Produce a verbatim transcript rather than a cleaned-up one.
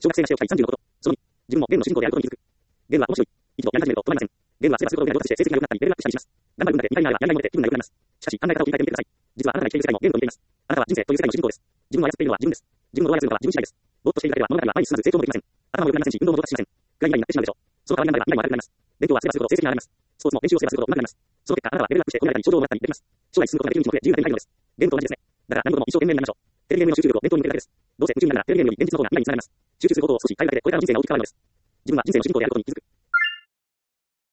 小学生がしておきたいさんじゅうのこと。そのに、自分もゲームの主人公であることに気づく。ゲームは面白い。一度やり始めると止まりません。ゲームはすればするほど上手くなるとして成績が良くなったり、レベルアップしたりします。頑張る運だけ見たいならやらないので気分が良くなります。しかし、考え方を切り替えてみてください。実はあなたが生きている世界もゲームと似ています。あなたは人生という世界の主人公です。自分を操っているのは自分です。自分をどう操るのかは自分次第です。ぼーっとしているだけでは物語は前に進まず成長もできません。頭も良くなりませんし、運動も上達しません。暗い未来になってしまうでしょう。その代わり頑張れば未来も明るくなります。勉強はすればするほど成績が上がります。スポーツも練習をすればするほど上手くなります。その結果、あなたはレベルアップして褒められたり賞状をもらったりできます。将来進むことができるに自由になりたいのです。ゲームと同じですね。だから何事も一生懸命になりましょう。テレビゲームの集中力を勉強に向けるだけです。どうせ夢中になるならテレビゲームより現実の方が未来につながります。集中することを少し変えるだけでこれからの人生が大きく変わるのです。自分は人生の主人公であることに気づく。